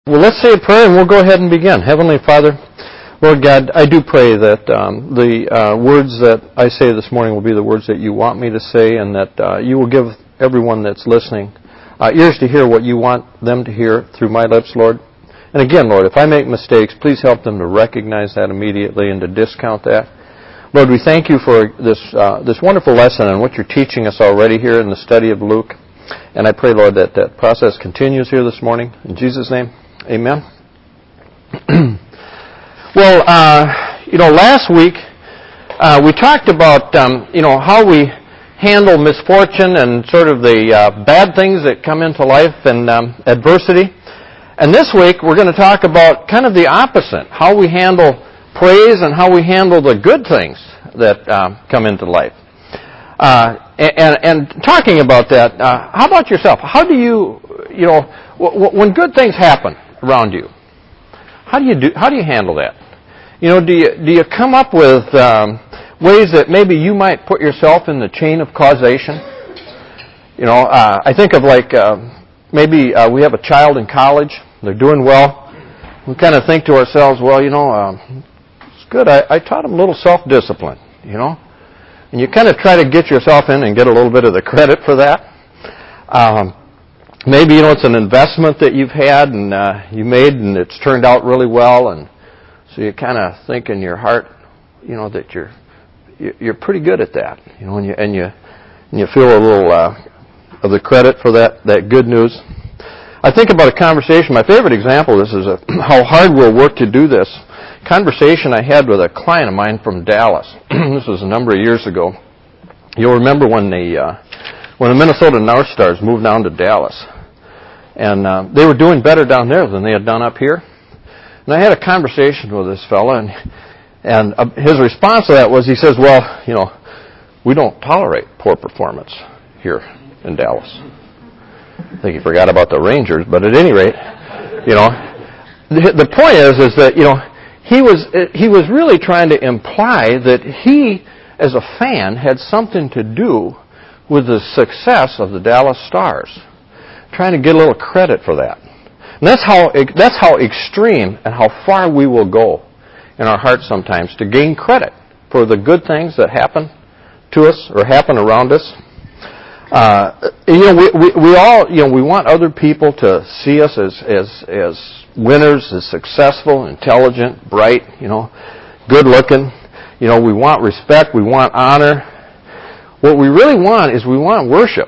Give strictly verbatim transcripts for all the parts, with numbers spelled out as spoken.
Well, let's say a prayer and we'll go ahead and begin. Heavenly Father, Lord God, I do pray that um, the uh, words that I say this morning will be the words that you want me to say, and that uh, you will give everyone that's listening uh, ears to hear what you want them to hear through my lips, Lord. And again, Lord, if I make mistakes, please help them to recognize that immediately and to discount that. Lord, we thank you for this uh, this wonderful lesson and what you're teaching us already here in the study of Luke. And I pray, Lord, that that process continues here this morning. In Jesus' name. Amen. Well, uh, you know, last week uh, we talked about, um, you know, how we handle misfortune and sort of the uh, bad things that come into life and um, adversity. And this week we're going to talk about kind of the opposite, how we handle praise and how we handle the good things that uh, come into life. Uh, and, and talking about that, uh, how about yourself? How do you, you know, w- w- when good things happen around you, how do you do? How do you handle that? You know, do you do you come up with um, ways that maybe you might put yourself in the chain of causation? You know, uh, I think of like uh, maybe uh, we have a child in college, they're doing well. We kind of think to ourselves, well, you know, um, it's good. I, I taught them a little self-discipline, you know, and you kind of try to get yourself in and get a little bit of the credit for that. Um, Maybe, you know, it's an investment that you've had and uh, you made and it's turned out really well, and so you kind of think in your heart, you know, that you're you're pretty good at that, you know, and you and you and you feel a little uh, of the credit for that that good news. I think about a conversation. My favorite example of this is a, how hard we'll work to do this. Conversation I had with a client of mine from Dallas. This was a number of years ago. You'll remember when the uh, when the Minnesota North Stars moved down to Dallas. And uh, they were doing better down there than they had done up here. And I had a conversation with this fella, and and uh, his response to that was, he says, well, you know, we don't tolerate poor performance here in Dallas. I think he forgot about the Rangers, but at any rate, you know, the, the point is, is that, you know, he was he was really trying to imply that he, as a fan, had something to do with the success of the Dallas Stars, trying to get a little credit for that. And that's how that's how extreme and how far we will go in our hearts sometimes to gain credit for the good things that happen to us or happen around us. Uh, you know, we, we we all you know we want other people to see us as as as winners, as successful, intelligent, bright, you know, good looking. You know, we want respect, we want honor. What we really want is we want worship.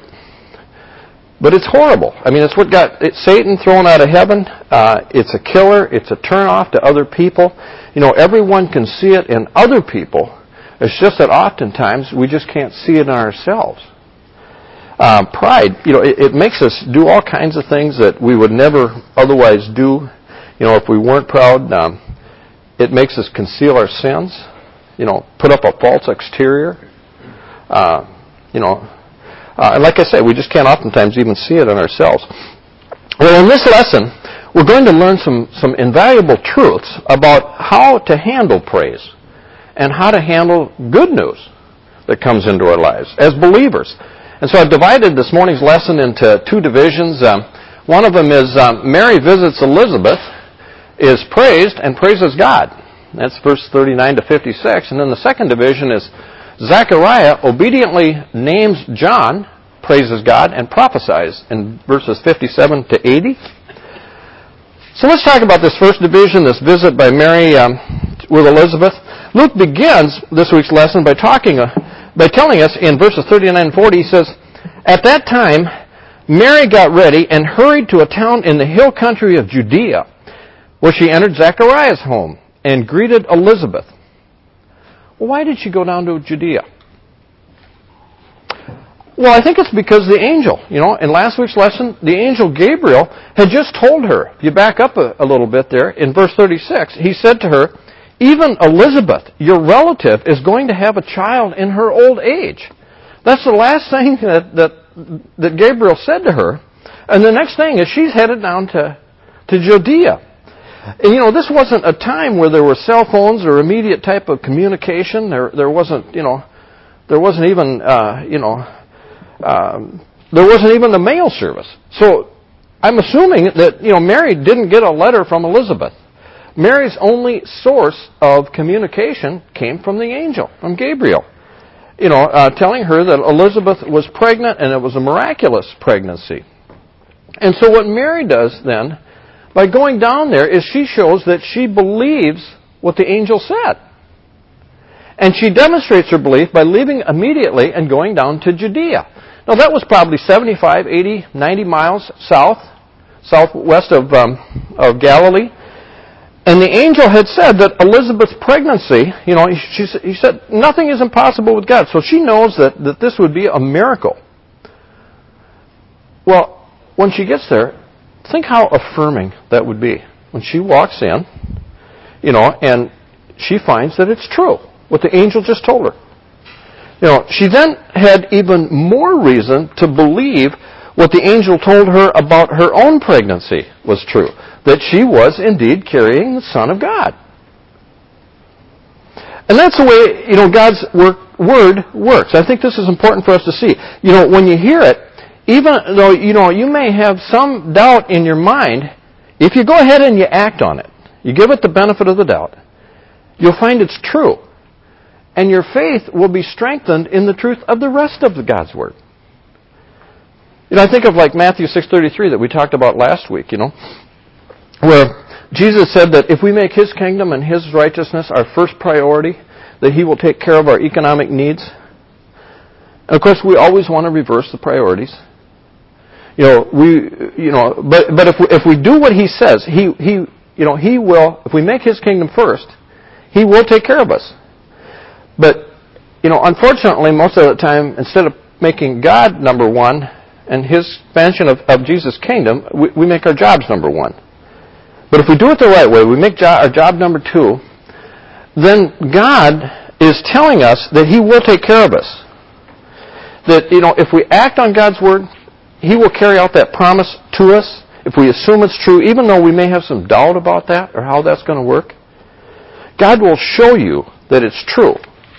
But it's horrible. I mean, it's what got it's Satan thrown out of heaven. Uh, it's a killer. It's a turnoff to other people. You know, everyone can see it in other people. It's just that oftentimes we just can't see it in ourselves. Uh, pride, you know, it, it makes us do all kinds of things that we would never otherwise do. You know, if we weren't proud, um, it makes us conceal our sins. You know, put up a false exterior. Uh, you know, uh, and like I say, we just can't oftentimes even see it in ourselves. Well, in this lesson, we're going to learn some, some invaluable truths about how to handle praise and how to handle good news that comes into our lives as believers. And so I've divided this morning's lesson into two divisions. Um, one of them is um, Mary visits Elizabeth, is praised and praises God. That's verse thirty-nine to fifty-six. And then the second division is Zechariah obediently names John, praises God, and prophesies in verses fifty-seven to eighty. So let's talk about this first division, this visit by Mary um, with Elizabeth. Luke begins this week's lesson by talking, uh, by telling us in verses thirty-nine and forty, he says, at that time, Mary got ready and hurried to a town in the hill country of Judea, where she entered Zechariah's home and greeted Elizabeth. Well, why did she go down to Judea? Well, I think it's because the angel, you know, in last week's lesson, the angel Gabriel had just told her, if you back up a, a little bit there, in verse thirty-six, he said to her, even Elizabeth, your relative, is going to have a child in her old age. That's the last thing that, that, that Gabriel said to her. And the next thing is she's headed down to, to Judea. And, you know, this wasn't a time where there were cell phones or immediate type of communication. There, there wasn't, you know, there wasn't even, uh, you know, um, there wasn't even the mail service. So I'm assuming that, you know, Mary didn't get a letter from Elizabeth. Mary's only source of communication came from the angel, from Gabriel. You know, uh, telling her that Elizabeth was pregnant and it was a miraculous pregnancy. And so what Mary does then, by going down there, is she shows that she believes what the angel said. And she demonstrates her belief by leaving immediately and going down to Judea. Now that was probably seventy-five, eighty, ninety miles south, southwest of, um, of Galilee. And the angel had said that Elizabeth's pregnancy, you know, she, he said, nothing is impossible with God. So she knows that, that this would be a miracle. Well, when she gets there, think how affirming that would be. When she walks in, you know, and she finds that it's true, what the angel just told her. You know, she then had even more reason to believe what the angel told her about her own pregnancy was true, that she was indeed carrying the Son of God. And that's the way, you know, God's work, word works. I think this is important for us to see. You know, when you hear it, even though, you know, you may have some doubt in your mind, if you go ahead and you act on it, you give it the benefit of the doubt, you'll find it's true. And your faith will be strengthened in the truth of the rest of the God's Word. You know, I think of like Matthew six thirty-three that we talked about last week, you know, where Jesus said that if we make His kingdom and His righteousness our first priority, that He will take care of our economic needs. And of course, we always want to reverse the priorities. You know, we, you know, but but if we, if we do what He says, He He, you know, He will. If we make His kingdom first, He will take care of us. But you know, unfortunately, most of the time, instead of making God number one and His expansion of, of Jesus' kingdom, we, we make our jobs number one. But if we do it the right way, we make jo- our job number two, then God is telling us that He will take care of us. That, you know, if we act on God's Word, He will carry out that promise to us. If we assume it's true, even though we may have some doubt about that or how that's going to work, God will show you that it's true.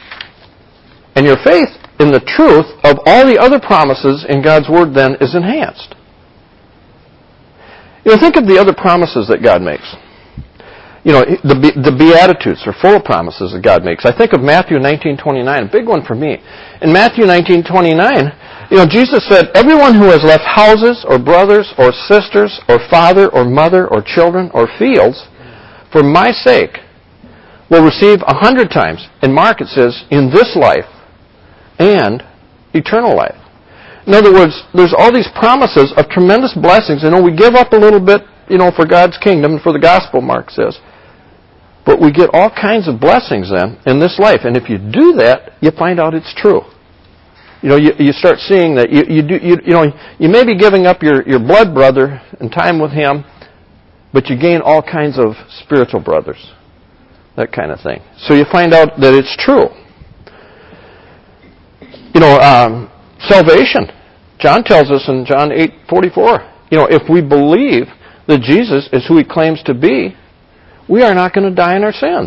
And your faith in the truth of all the other promises in God's Word then is enhanced. You know, think of the other promises that God makes. You know, the, the Beatitudes are full of promises that God makes. I think of Matthew nineteen twenty-nine, a big one for me. In Matthew nineteen twenty-nine, you know, Jesus said, everyone who has left houses or brothers or sisters or father or mother or children or fields for my sake will receive a hundred times. In Mark it says, in this life and eternal life. In other words, there's all these promises of tremendous blessings. You know, we give up a little bit, you know, for God's kingdom and for the gospel, Mark says. But we get all kinds of blessings then in this life. And if you do that, you find out it's true. You know, you, you start seeing that you, you do, you, you know, you may be giving up your, your blood brother and time with him, but you gain all kinds of spiritual brothers. That kind of thing. So you find out that it's true. You know, um, salvation. John tells us in John eight forty-four, you know, if we believe that Jesus is who He claims to be, we are not going to die in our sins.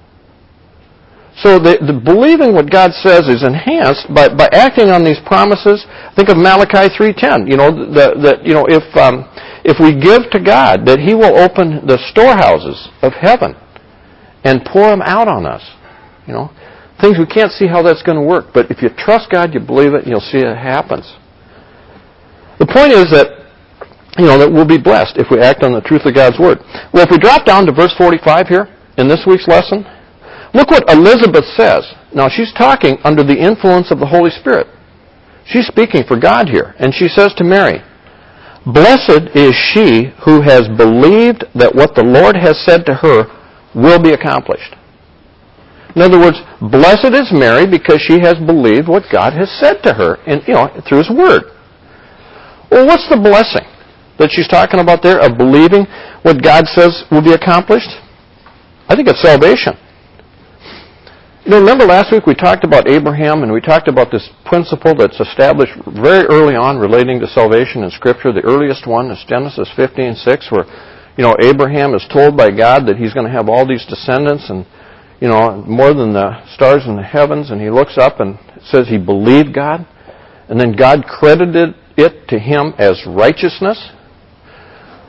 So the, the believing what God says is enhanced by, by acting on these promises. Think of Malachi three ten. You know, the, the, you know, if um, if we give to God, that He will open the storehouses of heaven and pour them out on us. You know, things we can't see how that's going to work. But if you trust God, you believe it, and you'll see it happens. The point is that, you know, that we'll be blessed if we act on the truth of God's Word. Well, if we drop down to verse forty-five here in this week's lesson, look what Elizabeth says. Now, she's talking under the influence of the Holy Spirit. She's speaking for God here. And she says to Mary, blessed is she who has believed that what the Lord has said to her will be accomplished. In other words, blessed is Mary because she has believed what God has said to her, and you know, through His Word. Well, what's the blessing that she's talking about there of believing what God says will be accomplished? I think it's salvation. You know, remember last week we talked about Abraham, and we talked about this principle that's established very early on relating to salvation in Scripture. The earliest one is Genesis fifteen six, where, you know, Abraham is told by God that he's going to have all these descendants, and, you know, more than the stars in the heavens, and he looks up and says he believed God, and then God credited it to him as righteousness.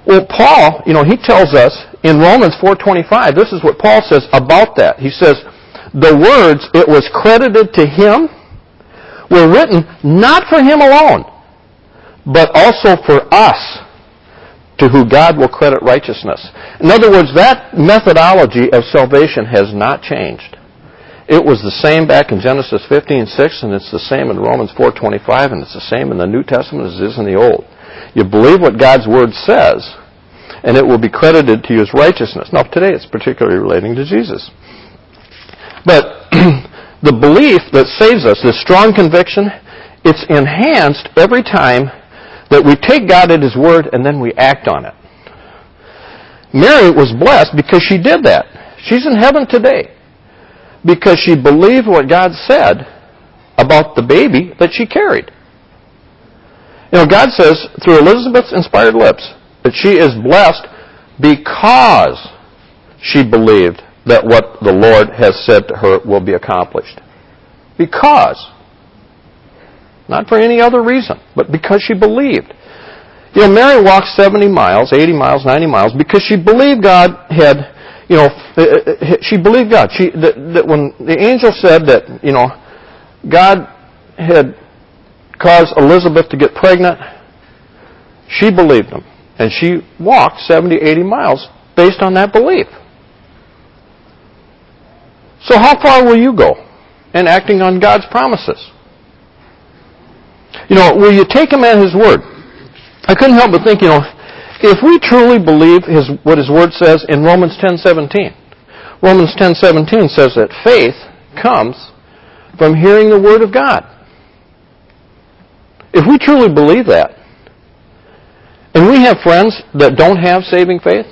Well, Paul, you know, he tells us in Romans four twenty-five, this is what Paul says about that. He says, the words, it was credited to him, were written not for him alone, but also for us, to who God will credit righteousness. In other words, that methodology of salvation has not changed. It was the same back in Genesis fifteen six, and it's the same in Romans four twenty-five, and it's the same in the New Testament as it is in the Old. You believe what God's Word says, and it will be credited to you as righteousness. Now, today it's particularly relating to Jesus. But the belief that saves us, this strong conviction, it's enhanced every time that we take God at His Word and then we act on it. Mary was blessed because she did that. She's in heaven today because she believed what God said about the baby that she carried. You know, God says through Elizabeth's inspired lips that she is blessed because she believed that what the Lord has said to her will be accomplished. Because. Not for any other reason, but because she believed. You know, Mary walked seventy miles, eighty miles, ninety miles because she believed God had, you know, she believed God. She that, that when the angel said that, you know, God had caused Elizabeth to get pregnant, she believed him. And she walked seventy, eighty miles based on that belief. So how far will you go in acting on God's promises? You know, will you take him at his word? I couldn't help but think, you know, if we truly believe his, what his word says in Romans ten seventeen, Romans ten seventeen says that faith comes from hearing the word of God. If we truly believe that, and we have friends that don't have saving faith,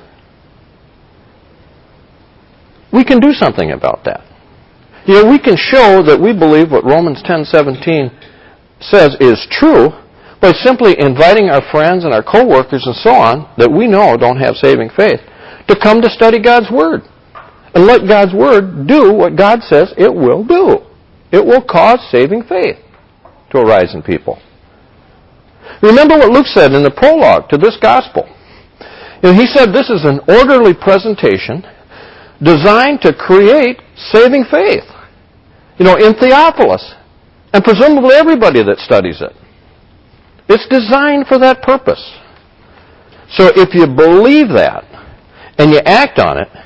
we can do something about that. You know, we can show that we believe what Romans ten seventeen says is true by simply inviting our friends and our coworkers and so on that we know don't have saving faith to come to study God's Word. And let God's Word do what God says it will do. It will cause saving faith to arise in people. Remember what Luke said in the prologue to this gospel. You know, he said this is an orderly presentation designed to create saving faith. You know, in Theophilus, and presumably everybody that studies it. It's designed for that purpose. So if you believe that, and you act on it,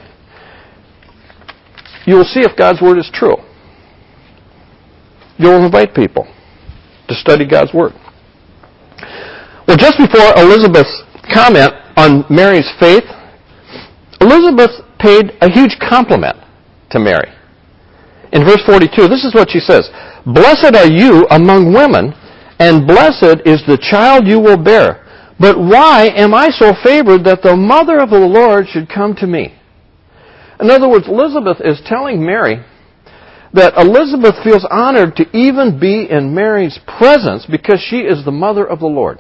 you will see if God's Word is true. You'll invite people to study God's Word. Well, just before Elizabeth's comment on Mary's faith, Elizabeth paid a huge compliment to Mary. In verse forty-two, this is what she says, "Blessed are you among women, and blessed is the child you will bear. But why am I so favored that the mother of the Lord should come to me?" In other words, Elizabeth is telling Mary that Elizabeth feels honored to even be in Mary's presence because she is the mother of the Lord.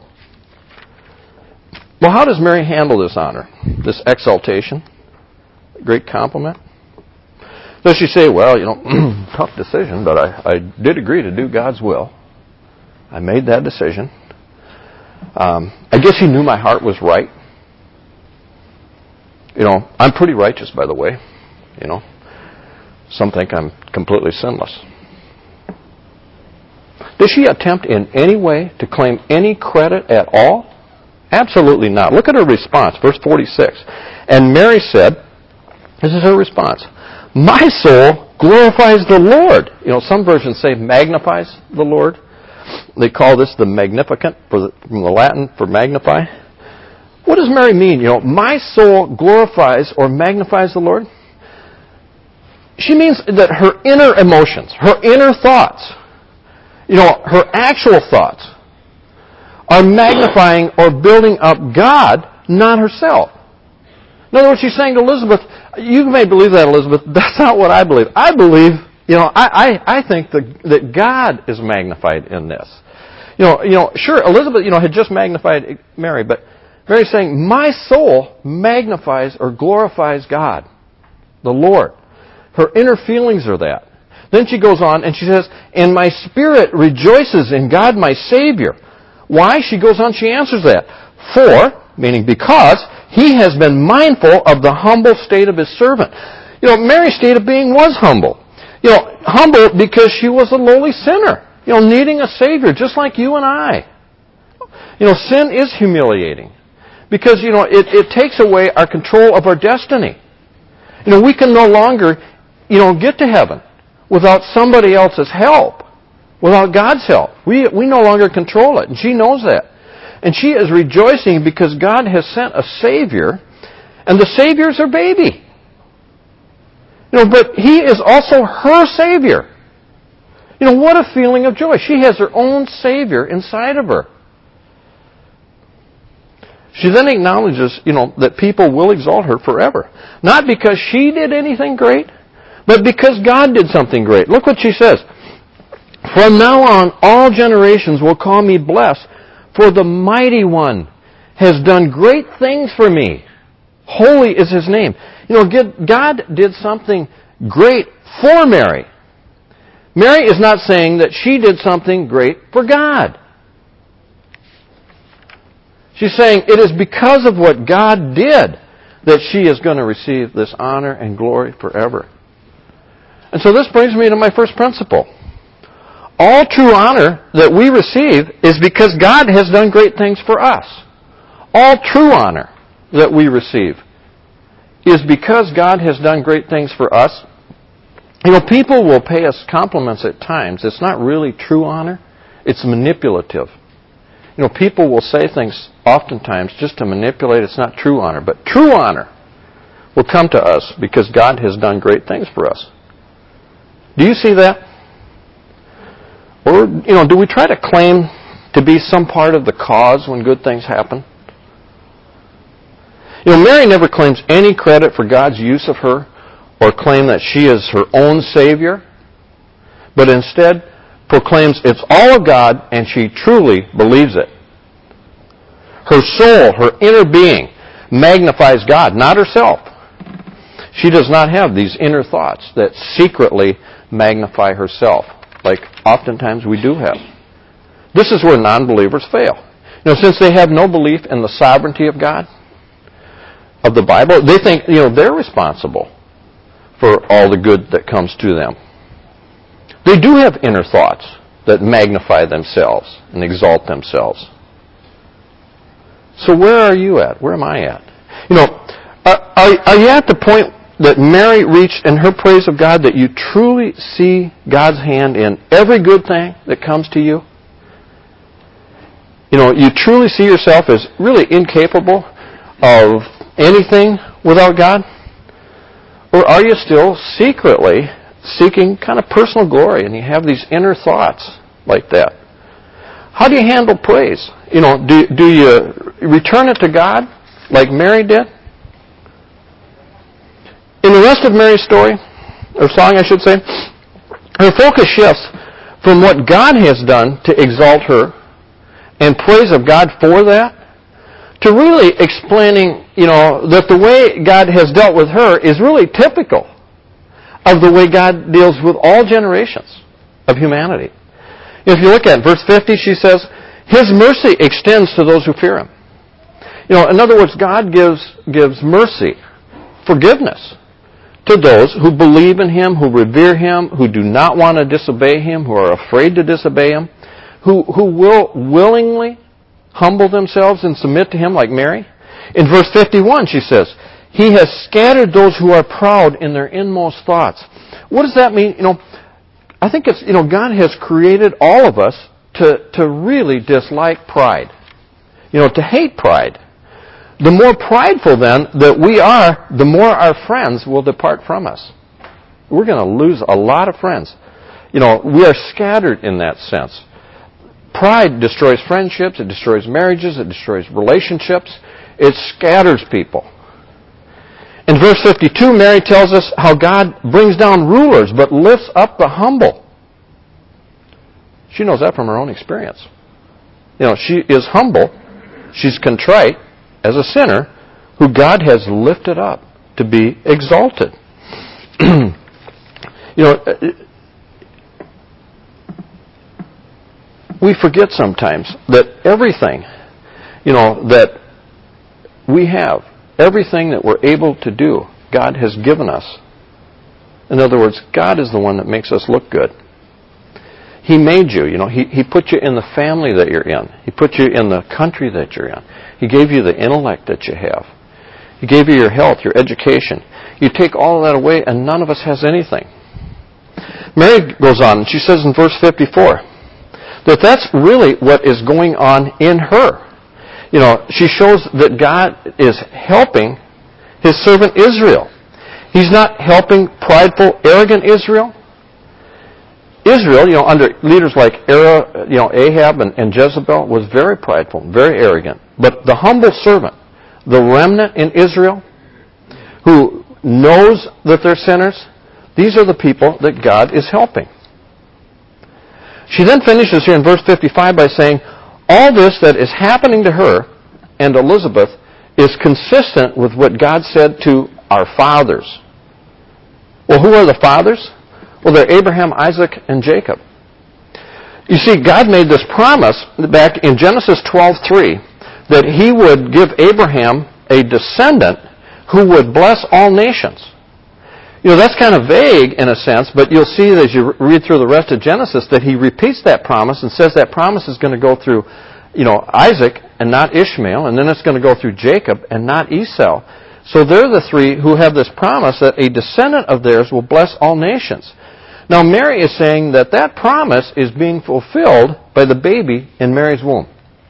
Well, how does Mary handle this honor, this exaltation, great compliment? Does she say, well, you know, tough decision, but I, I did agree to do God's will. I made that decision. Um, I guess he knew my heart was right. You know, I'm pretty righteous, by the way. You know, some think I'm completely sinless. Does she attempt in any way to claim any credit at all? Absolutely not. Look at her response, verse forty-six. And Mary said, this is her response, "My soul glorifies the Lord." You know, some versions say magnifies the Lord. They call this the Magnificat, for the, from the Latin for magnify. What does Mary mean? You know, my soul glorifies or magnifies the Lord. She means that her inner emotions, her inner thoughts, you know, her actual thoughts are magnifying or building up God, not herself. In other words, she's saying to Elizabeth, you may believe that, Elizabeth, that's not what I believe. I believe, you know, I, I, I think that, that God is magnified in this. You know, you know, sure, Elizabeth, you know, had just magnified Mary, but Mary's saying, my soul magnifies or glorifies God, the Lord. Her inner feelings are that. Then she goes on and she says, and my spirit rejoices in God my Savior. Why? She goes on, she answers that. For, meaning because, He has been mindful of the humble state of his servant. You know, Mary's state of being was humble. You know, humble because she was a lowly sinner. You know, needing a Savior, just like you and I. You know, sin is humiliating. Because, you know, it, it takes away our control of our destiny. You know, we can no longer, you know, get to heaven without somebody else's help, without God's help. We, we no longer control it, and she knows that. And she is rejoicing because God has sent a Savior, and the Savior's her baby. You know, but He is also her Savior. You know, what a feeling of joy. She has her own Savior inside of her. She then acknowledges, you know, that people will exalt her forever. Not because she did anything great, but because God did something great. Look what she says. From now on, all generations will call me blessed, for the Mighty One has done great things for me. Holy is His name. You know, God did something great for Mary. Mary is not saying that she did something great for God. She's saying it is because of what God did that she is going to receive this honor and glory forever. And so this brings me to my first principle. All true honor that we receive is because God has done great things for us. All true honor that we receive is because God has done great things for us. You know, people will pay us compliments at times. It's not really true honor. It's manipulative. You know, people will say things oftentimes just to manipulate. It's not true honor. But true honor will come to us because God has done great things for us. Do you see that? Or, you know, do we try to claim to be some part of the cause when good things happen? You know, Mary never claims any credit for God's use of her or claim that she is her own Savior, but instead proclaims it's all of God and she truly believes it. Her soul, her inner being, magnifies God, not herself. She does not have these inner thoughts that secretly magnify herself, like oftentimes we do have. This is where non-believers fail. You know, since they have no belief in the sovereignty of God, of the Bible, they think, you know, they're responsible for all the good that comes to them. They do have inner thoughts that magnify themselves and exalt themselves. So where are you at? Where am I at? You know, are, are, are you at the point that Mary reached in her praise of God that you truly see God's hand in every good thing that comes to you? You know, you truly see yourself as really incapable of anything without God? Or are you still secretly seeking kind of personal glory and you have these inner thoughts like that? How do you handle praise? You know, do, do you return it to God like Mary did? In the rest of Mary's story, or song I should say, her focus shifts from what God has done to exalt her and praise of God for that to really explaining, you know, that the way God has dealt with her is really typical of the way God deals with all generations of humanity. If you look at verse fifty, she says, His mercy extends to those who fear Him. You know, in other words, God gives, gives mercy, forgiveness, to those who believe in Him, who revere Him, who do not want to disobey Him, who are afraid to disobey Him, who, who will willingly humble themselves and submit to Him like Mary. In verse fifty-one, she says, He has scattered those who are proud in their inmost thoughts. What does that mean? You know, I think it's, you know, God has created all of us to, to really dislike pride. You know, to hate pride. The more prideful then that we are, the more our friends will depart from us. We're going to lose a lot of friends. You know, we are scattered in that sense. Pride destroys friendships, it destroys marriages, it destroys relationships, it scatters people. In verse fifty-two, Mary tells us how God brings down rulers but lifts up the humble. She knows that from her own experience. You know, she is humble, she's contrite as a sinner who God has lifted up to be exalted. You know, we forget sometimes that everything, you know, that we have everything that we're able to do, God has given us. In other words, God is the one that makes us look good. He made you. You know, He, he put you in the family that you're in. He put you in the country that you're in. He gave you the intellect that you have. He gave you your health, your education. You take all of that away, and none of us has anything. Mary goes on, and she says in verse fifty-four, that that's really what is going on in her. You know, she shows that God is helping His servant Israel. He's not helping prideful, arrogant Israel. Israel, you know, under leaders like Era, you know, Ahab and, and Jezebel, was very prideful, very arrogant. But the humble servant, the remnant in Israel, who knows that they're sinners, these are the people that God is helping. She then finishes here in verse fifty-five by saying, all this that is happening to her and Elizabeth is consistent with what God said to our fathers. Well, who are the fathers? Well, they're Abraham, Isaac, and Jacob. You see, God made this promise back in Genesis twelve three that He would give Abraham a descendant who would bless all nations. You know, that's kind of vague in a sense, but you'll see as you read through the rest of Genesis that He repeats that promise and says that promise is going to go through, you know, Isaac and not Ishmael, and then it's going to go through Jacob and not Esau. So they're the three who have this promise that a descendant of theirs will bless all nations. Now Mary is saying that that promise is being fulfilled by the baby in Mary's womb.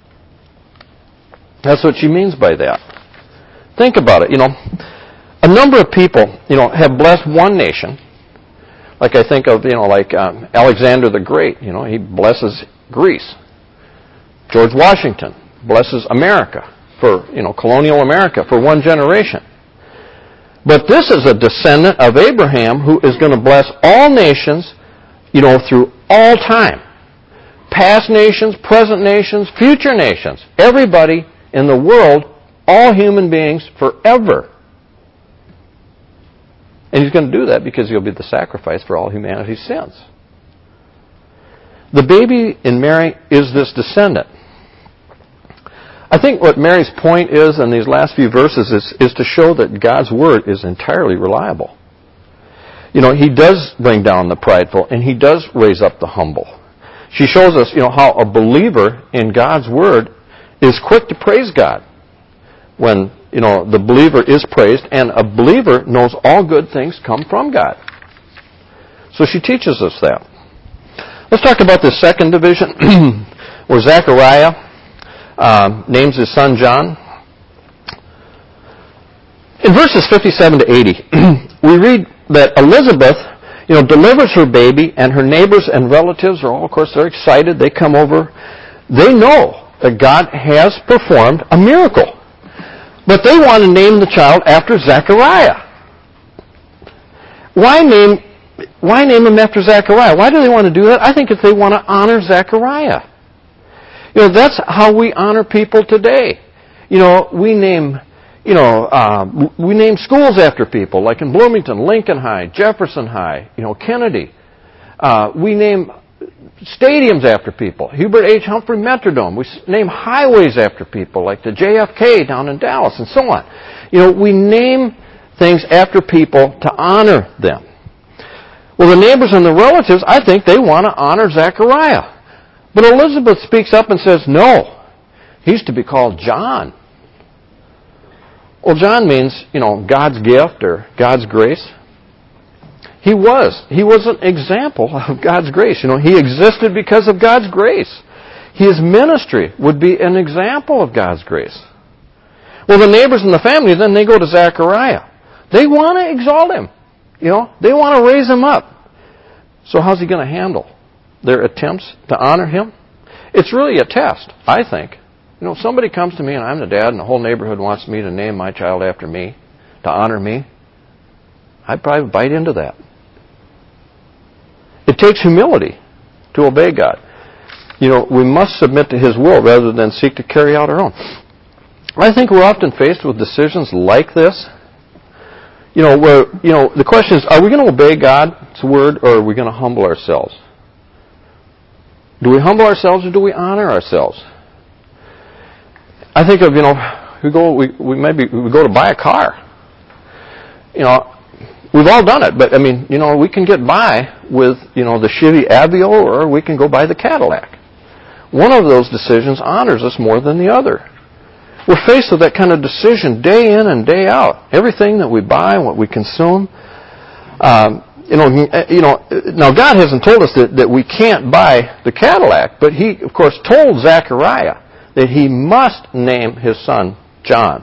That's what she means by that. Think about it, you know. A number of people, you know, have blessed one nation. Like I think of, you know, like um, Alexander the Great, you know, he blesses Greece. George Washington blesses America for, you know, colonial America for one generation. But this is a descendant of Abraham who is going to bless all nations, you know, through all time. Past nations, present nations, future nations. Everybody in the world, all human beings, forever. And He's going to do that because He'll be the sacrifice for all humanity's sins. The baby in Mary is this descendant. I think what Mary's point is in these last few verses is, is to show that God's Word is entirely reliable. You know, He does bring down the prideful, and He does raise up the humble. She shows us, you know, how a believer in God's Word is quick to praise God when, you know, the believer is praised, and a believer knows all good things come from God. So she teaches us that. Let's talk about the second division, where Zechariah Um, names his son John. In verses fifty-seven to eighty, we read that Elizabeth, you know, delivers her baby, and her neighbors and relatives are all, of course, they're excited. They come over. They know that God has performed a miracle. But they want to name the child after Zechariah. Why name, why name him after Zechariah? Why do they want to do that? I think if they want to honor Zechariah. You know, that's how we honor people today. You know, we name, you know, uh, we name schools after people, like in Bloomington, Lincoln High, Jefferson High, you know, Kennedy. Uh, we name stadiums after people. Hubert H. Humphrey Metrodome. We name highways after people, like the J F K down in Dallas, and so on. You know, we name things after people to honor them. Well, the neighbors and the relatives, I think they want to honor Zechariah. But Elizabeth speaks up and says, no, he's to be called John. Well, John means, you know, God's gift or God's grace. He was. He was an example of God's grace. You know, he existed because of God's grace. His ministry would be an example of God's grace. Well, the neighbors and the family, then they go to Zechariah. They want to exalt him. You know, they want to raise him up. So how's he going to handle their attempts to honor him? It's really a test, I think. You know, if somebody comes to me and I'm the dad and the whole neighborhood wants me to name my child after me, to honor me, I'd probably bite into that. It takes humility to obey God. You know, we must submit to His will rather than seek to carry out our own. I think we're often faced with decisions like this. You know, where, you know, the question is, are we going to obey God's word or are we going to humble ourselves? Do we humble ourselves or do we honor ourselves? I think of, you know, we go, we, we maybe we go to buy a car. You know, we've all done it, but I mean, you know, we can get by with, you know, the Chevy Aveo, or we can go buy the Cadillac. One of those decisions honors us more than the other. We're faced with that kind of decision day in and day out. Everything that we buy, what we consume. Um, you know, you know. Now, God hasn't told us that, that we can't buy the Cadillac, but He, of course, told Zechariah that he must name his son John.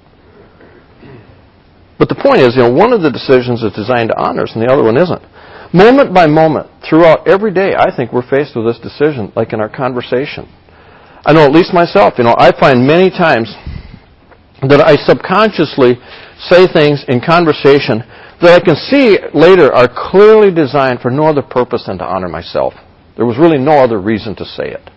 But the point is, you know, one of the decisions is designed to honor us, and the other one isn't. Moment by moment, throughout every day, I think we're faced with this decision, like in our conversation. I know, at least myself, you know, I find many times that I subconsciously say things in conversation that I can see later are clearly designed for no other purpose than to honor myself. There was really no other reason to say it.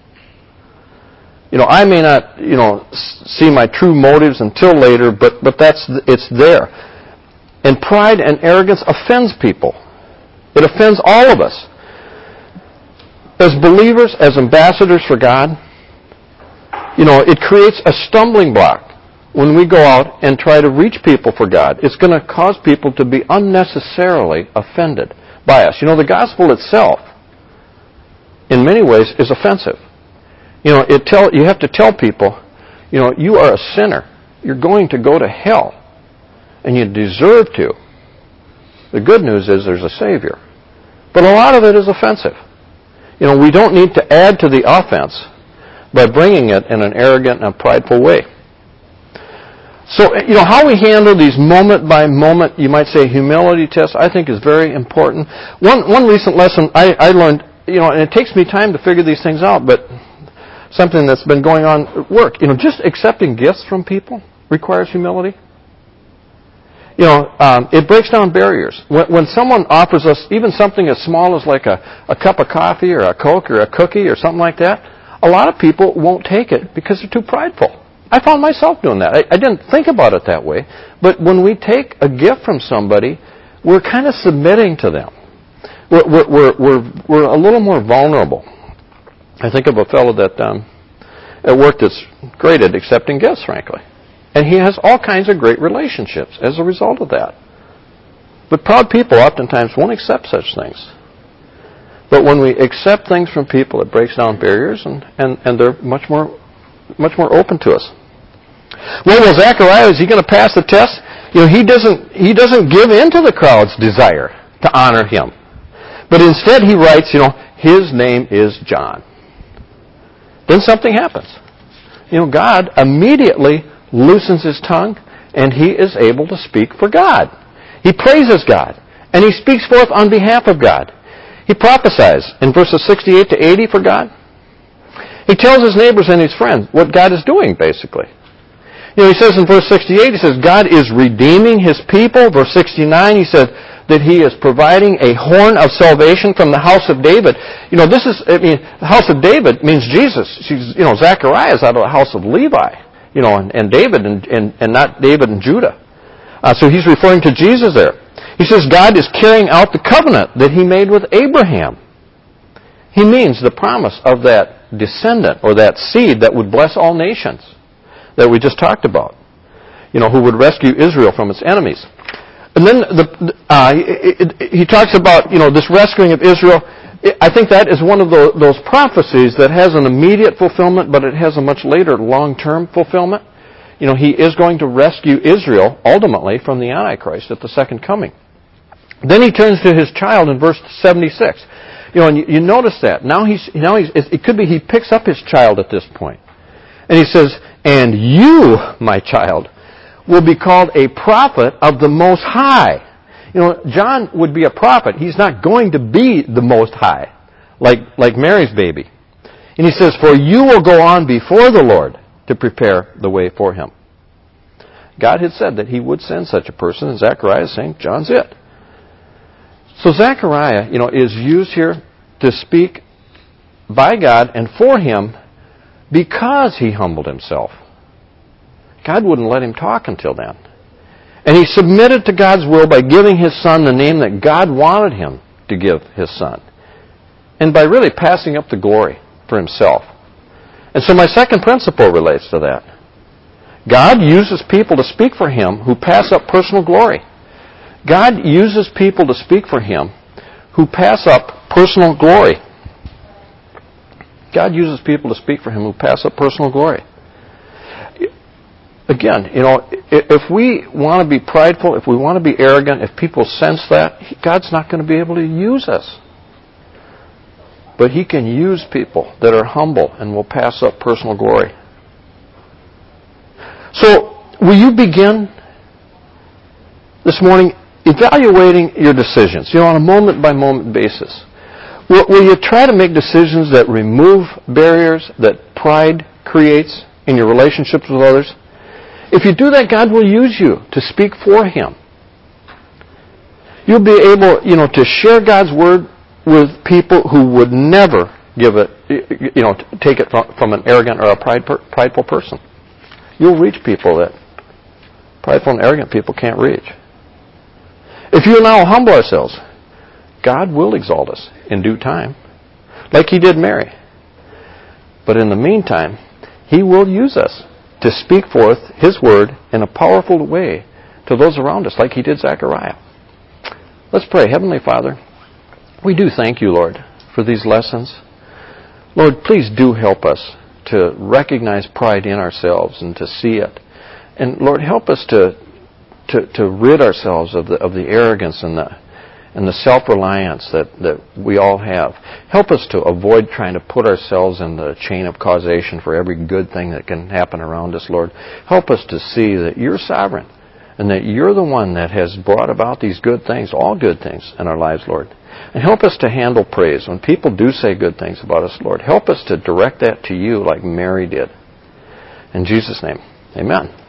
You know, I may not, you know, see my true motives until later, but, but that's, it's there. And pride and arrogance offends people. It offends all of us. As believers, as ambassadors for God, you know, it creates a stumbling block when we go out and try to reach people for God. It's going to cause people to be unnecessarily offended by us. You know, the gospel itself, in many ways, is offensive. You know, it tell you have to tell people, you know, you are a sinner. You're going to go to hell, and you deserve to. The good news is there's a Savior. But a lot of it is offensive. You know, we don't need to add to the offense by bringing it in an arrogant and prideful way. So, you know, how we handle these moment-by-moment, you might say, humility tests, I think is very important. One one recent lesson I, I learned, you know, and it takes me time to figure these things out, but something that's been going on at work, you know, just accepting gifts from people requires humility. You know, um, it breaks down barriers. When, when someone offers us even something as small as like a, a cup of coffee or a Coke or a cookie or something like that, a lot of people won't take it because they're too prideful. I found myself doing that. I, I didn't think about it that way. But when we take a gift from somebody, we're kind of submitting to them. We're, we're, we're, we're, we're a little more vulnerable. I think of a fellow that um, at work that's great at accepting gifts, frankly. And he has all kinds of great relationships as a result of that. But proud people oftentimes won't accept such things. But when we accept things from people, it breaks down barriers, and, and, and they're much more much more open to us. Well, well, Zechariah, is he going to pass the test? You know, he doesn't he doesn't give in to the crowd's desire to honor him. But instead he writes, you know, his name is John. Then something happens. You know, God immediately loosens his tongue, and he is able to speak for God. He praises God, and he speaks forth on behalf of God. He prophesies in verses sixty-eight to eighty for God. He tells his neighbors and his friends what God is doing, basically. You know, he says in verse sixty-eight, he says, God is redeeming his people. Verse sixty-nine, he says that he is providing a horn of salvation from the house of David. You know, this is, I mean, the house of David means Jesus. She's, you know, Zechariah is out of the house of Levi, you know, and, and David and, and, and not David and Judah. Uh, so he's referring to Jesus there. He says God is carrying out the covenant that he made with Abraham. He means the promise of that descendant or that seed that would bless all nations that we just talked about, you know, who would rescue Israel from its enemies. And then the, uh, it, it, he talks about, you know, this rescuing of Israel. I think that is one of the, those prophecies that has an immediate fulfillment, but it has a much later long-term fulfillment. You know, he is going to rescue Israel ultimately from the Antichrist at the second coming. Then he turns to his child in verse seventy-six. You know, and you, you notice that. Now he's, now he's, it could be he picks up his child at this point. And he says, and you, my child, will be called a prophet of the Most High. You know, John would be a prophet. He's not going to be the Most High, like, like Mary's baby. And he says, for you will go on before the Lord to prepare the way for him. God had said that he would send such a person, and Zechariah is saying, John's it. So Zechariah, you know, is used here to speak by God and for him because he humbled himself. God wouldn't let him talk until then. And he submitted to God's will by giving his son the name that God wanted him to give his son. And by really passing up the glory for himself. And so my second principle relates to that. God uses people to speak for Him who pass up personal glory. God uses people to speak for Him who pass up personal glory. God uses people to speak for Him who pass up personal glory. Again, you know, if we want to be prideful, if we want to be arrogant, if people sense that, God's not going to be able to use us. But He can use people that are humble and will pass up personal glory. So, will you begin this morning evaluating your decisions, you know, on a moment-by-moment basis? Will, will you try to make decisions that remove barriers that pride creates in your relationships with others? If you do that, God will use you to speak for Him. You'll be able, you know, to share God's Word with people who would never give it, you know, take it from, from an arrogant or a pride, prideful person. You'll reach people that prideful and arrogant people can't reach. If you and I will humble ourselves, God will exalt us in due time, like He did Mary. But in the meantime, He will use us to speak forth His Word in a powerful way to those around us, like He did Zechariah. Let's pray. Heavenly Father, we do thank You, Lord, for these lessons. Lord, please do help us to recognize pride in ourselves and to see it. And Lord, help us to to, to rid ourselves of the of the arrogance and the and the self-reliance that, that we all have. Help us to avoid trying to put ourselves in the chain of causation for every good thing that can happen around us, Lord. Help us to see that You're sovereign and that You're the one that has brought about these good things, all good things in our lives, Lord. And help us to handle praise. When people do say good things about us, Lord, help us to direct that to You like Mary did. In Jesus' name, amen.